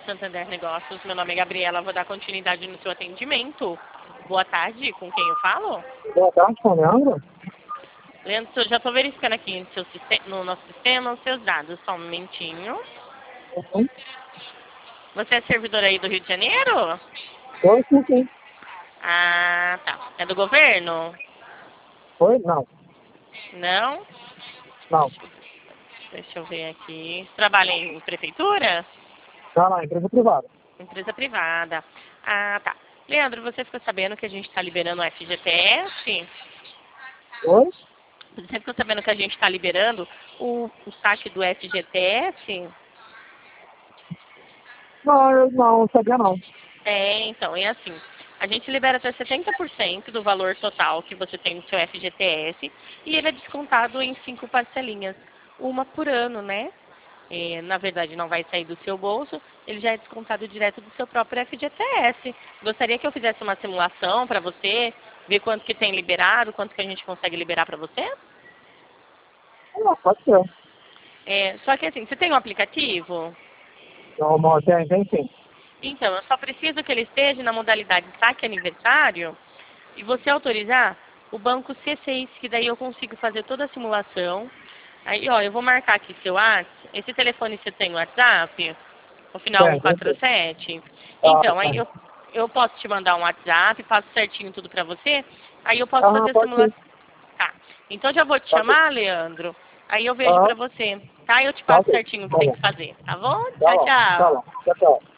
Santander Negócios. Meu nome é Gabriela, vou dar continuidade no seu atendimento. Boa tarde, com quem eu falo? Boa tarde, com o Leandro. Leandro, eu já estou verificando aqui no nosso sistema os seus dados. Só um momentinho. Uhum. Você é servidor aí do Rio de Janeiro? Oi, sim. Ah, tá. É do governo? Oi? Não. Não? Não. Deixa eu ver aqui. Trabalha em prefeitura? Não, empresa privada. Empresa privada. Ah, tá. Leandro, você ficou sabendo que a gente está liberando o FGTS? Oi? Você ficou sabendo que a gente está liberando o saque do FGTS? Não, eu não sabia não. Então, é assim. A gente libera até 70% do valor total que você tem no seu FGTS e ele é descontado em 5 parcelinhas, uma por ano, né? Na verdade, não vai sair do seu bolso, ele já é descontado direto do seu próprio FGTS. Gostaria que eu fizesse uma simulação para você, ver quanto que tem liberado, quanto que a gente consegue liberar para você? Não, pode ser. Só que assim, você tem um aplicativo? Não, tem sim. Então, eu só preciso que ele esteja na modalidade saque aniversário e você autorizar o banco C6, que daí eu consigo fazer toda a simulação. Aí, ó, eu vou marcar aqui seu WhatsApp. Esse telefone você tem no WhatsApp? O final Tem. 147? Ah, Então, aí tem. eu posso te mandar um WhatsApp, passo certinho tudo pra você. Aí eu posso fazer a Pode ser. simulação. Tá. Então já vou te Pode ser. chamar, Leandro. Aí eu vejo pra você. Tá? Eu te Tá passo ok. certinho o que Tá tem bom. que fazer. Tá bom? Tá Tchau, bom. Tá tchau. bom. Tchau, tchau.